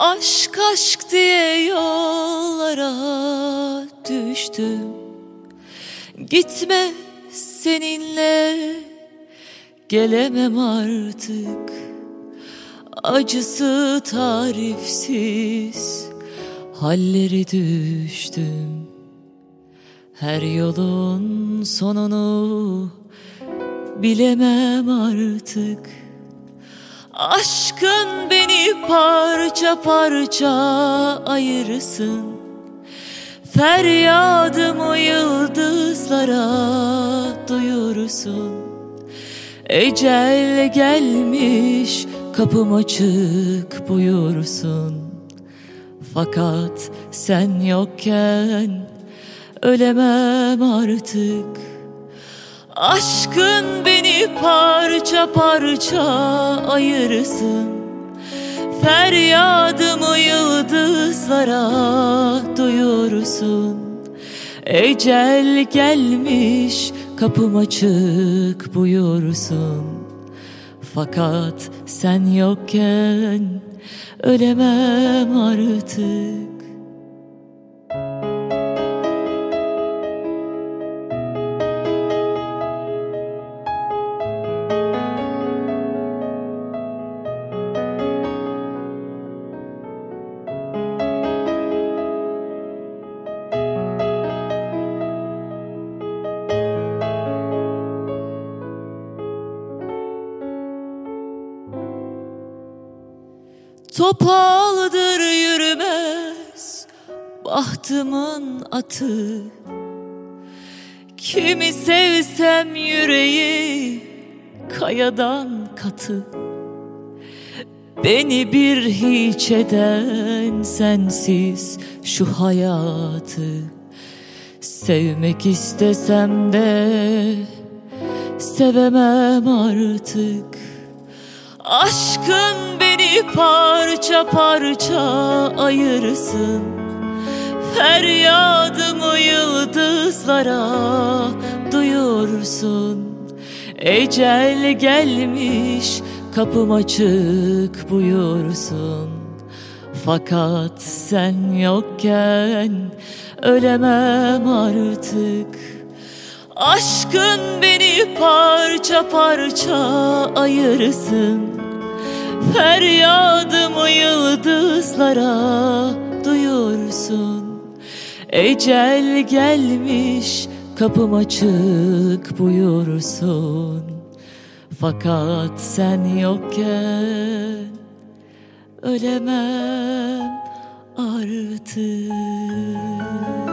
Aşk aşk diye yollara düştüm. Gitme, seninle gelemem artık. Acısı tarifsiz hallere düştüm. Her yolun sonunu bilemem artık. Aşkın beni parça parça ayırırsın. Feryadımı yıldızlara duyursun. Ecel gelmiş, kapım açık buyursun. Fakat sen yokken ölemem artık. Aşkın beni parça parça ayırırsın. Feryadımı yıldızlara duyursun. Ecel gelmiş, kapım açık buyursun. Fakat sen yokken ölemem artık. Topaldır yürümez bahtımın atı. Kimi sevsem yüreği kayadan katı. Beni bir hiç eden sensiz şu hayatı. Sevmek istesem de sevemem artık. Aşkın beni parça parça ayırırsın. Feryadımı yıldızlara duyursun. Ecel gelmiş, kapım açık buyursun. Fakat sen yokken ölemem artık. Aşkın beni parça parça ayırırsın. Feryadımı yıldızlara duyursun. Ecel gelmiş, kapım açık buyursun. Fakat sen yokken ölemem artık.